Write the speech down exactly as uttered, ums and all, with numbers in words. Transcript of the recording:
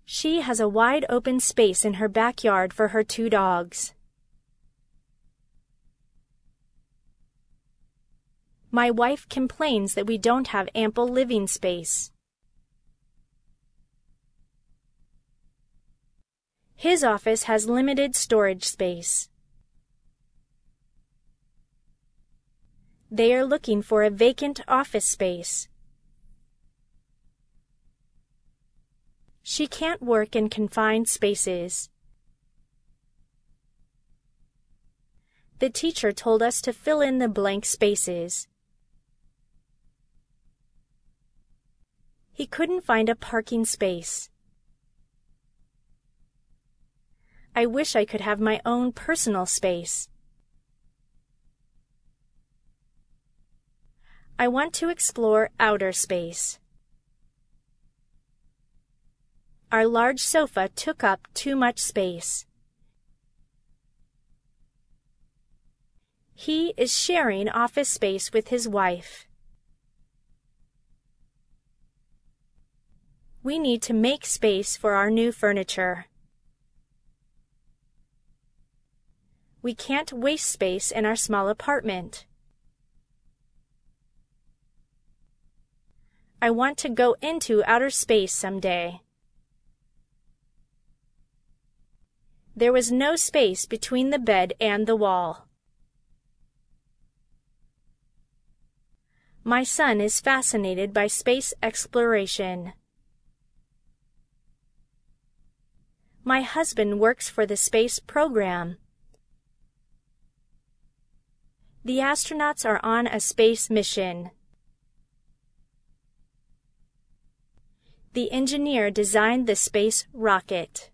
She has a wide open space in her backyard for her two dogs. My wife complains that we don't have ample living space. His office has limited storage space. They are looking for a vacant office space. She can't work in confined spaces. The teacher told us to fill in the blank spaces. He couldn't find a parking space. I wish I could have my own personal space. I want to explore outer space. Our large sofa took up too much space. He is sharing office space with his wife. We need to make space for our new furniture. We can't waste space in our small apartment. I want to go into outer space someday. There was no space between the bed and the wall. My son is fascinated by space exploration. My husband works for the space program. The astronauts are on a space mission. The engineer designed the space rocket.